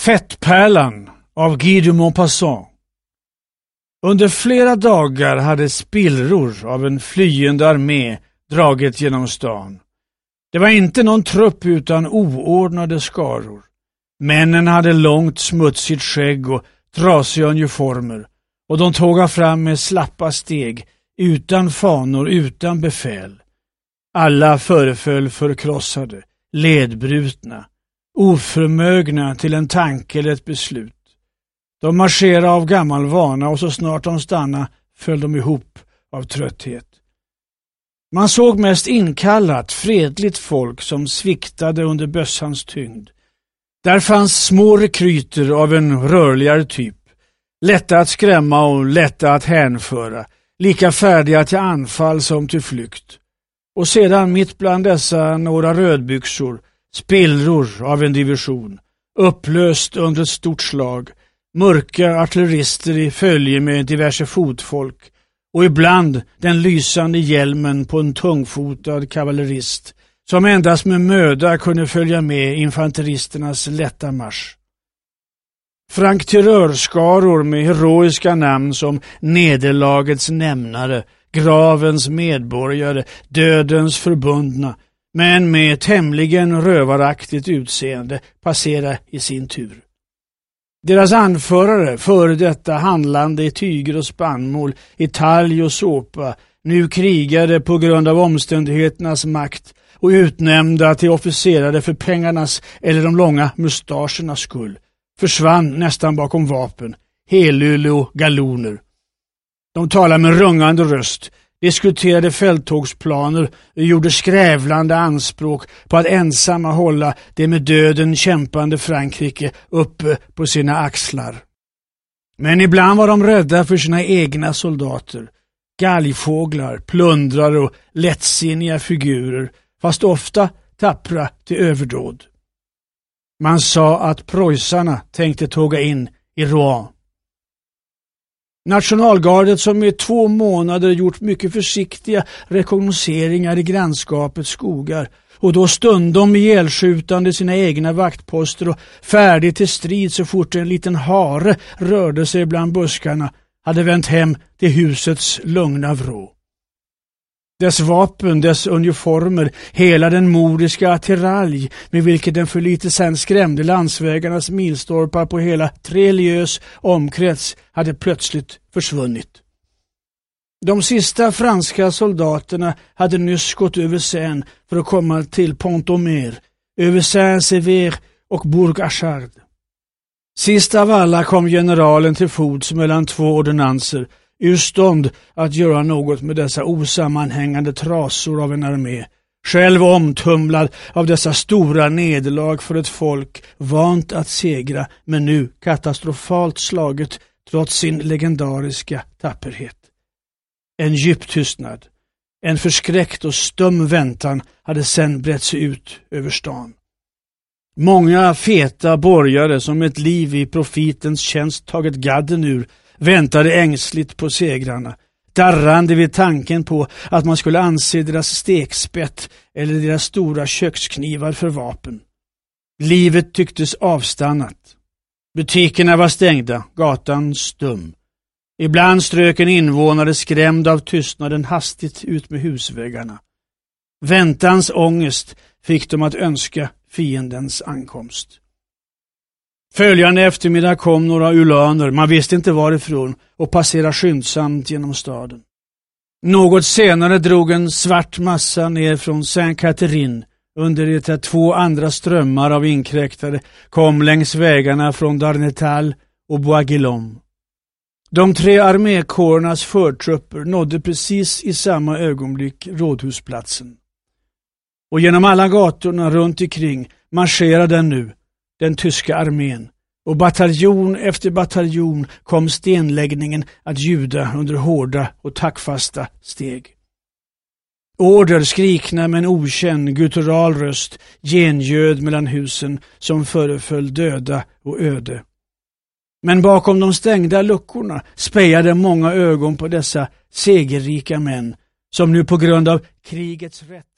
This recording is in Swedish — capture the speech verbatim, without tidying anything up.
Fettpärlan av Guy de Maupassant. Under flera dagar hade spillror av en flyende armé dragit genom stan. Det var inte någon trupp utan oordnade skaror. Männen hade långt smutsigt skägg och trasiga uniformer, och de tågade fram med slappa steg, utan fanor, utan befäl. Alla föreföll förkrossade, ledbrutna, oförmögna till en tanke eller ett beslut. De marscherade av gammal vana, och så snart de stannade föll de ihop av trötthet. Man såg mest inkallat, fredligt folk som sviktade under bössans tyngd. Där fanns små rekryter av en rörligare typ, lätta att skrämma och lätta att hänföra, lika färdiga till anfall som till flykt. Och sedan mitt bland dessa några rödbyxor, spillror av en division, upplöst under ett stort slag, mörka artillerister i följe med diverse fotfolk, och ibland den lysande hjälmen på en tungfotad kavallerist, som endast med möda kunde följa med infanteristernas lätta marsch. Frank-terrörskaror med heroiska namn som nederlagets nämnare, gravens medborgare, dödens förbundna, men med tämligen rövaraktigt utseende passera i sin tur. Deras anförare, före detta handlande i tyger och spannmål, i talg och såpa, nu krigade på grund av omständigheternas makt och utnämnda till officerare för pengarnas eller de långa mustaschernas skull, försvann nästan bakom vapen, helylle och galoner. De talade med rungande röst, diskuterade fälttågsplaner och gjorde skrävlande anspråk på att ensamma hålla det med döden kämpande Frankrike uppe på sina axlar. Men ibland var de rädda för sina egna soldater, galgfåglar, plundrare och lättsinniga figurer, fast ofta tappra till överdåd. Man sa att preussarna tänkte tåga in i Rouen. Nationalgardet, som i två månader gjort mycket försiktiga rekognoseringar i grannskapets skogar, och då stundom ihjälskjutande sina egna vaktposter och färdig till strid så fort en liten hare rörde sig bland buskarna, hade vänt hem till husets lugna vrå. Dess vapen, dess uniformer, hela den moriska attiralj med vilket den för lite sen skrämde landsvägarnas milstolpar på hela tre lieues omkrets hade plötsligt försvunnit. De sista franska soldaterna hade nyss gått över Seine för att komma till Pont-au-Mer, över Saint-Sever och Bourg-Achard. Sist av alla kom generalen till fots mellan två ordonnanser, ur stånd att göra något med dessa osammanhängande trasor av en armé, själv omtumlad av dessa stora nederlag för ett folk vant att segra, men nu katastrofalt slaget trots sin legendariska tapperhet. En djup tystnad, en förskräckt och stum väntan hade sen brett sig ut över stan. Många feta borgare som ett liv i profitens tjänst tagit gadden ur väntade ängsligt på segrarna, darrande vid tanken på att man skulle anse deras stekspett eller deras stora köksknivar för vapen. Livet tycktes avstannat. Butikerna var stängda, gatan stum. Ibland strök en invånare skrämd av tystnaden hastigt ut med husväggarna. Väntans ångest fick dem att önska fiendens ankomst. Följande eftermiddag kom några ulaner, man visste inte varifrån, och passerade skyndsamt genom staden. Något senare drog en svart massa ner från Saint-Catherine, under det att två andra strömmar av inkräktare kom längs vägarna från Darnetal och Bois-Guillaume. De tre armékårernas förtrupper nådde precis i samma ögonblick rådhusplatsen. Och genom alla gatorna runt omkring marscherade den nu, den tyska armén, och bataljon efter bataljon kom stenläggningen att ljuda under hårda och taktfasta steg. Order skrikna med en okänd guttural röst gengöd mellan husen som föreföll döda och öde. Men bakom de stängda luckorna spejade många ögon på dessa segerrika män som nu på grund av krigets rätt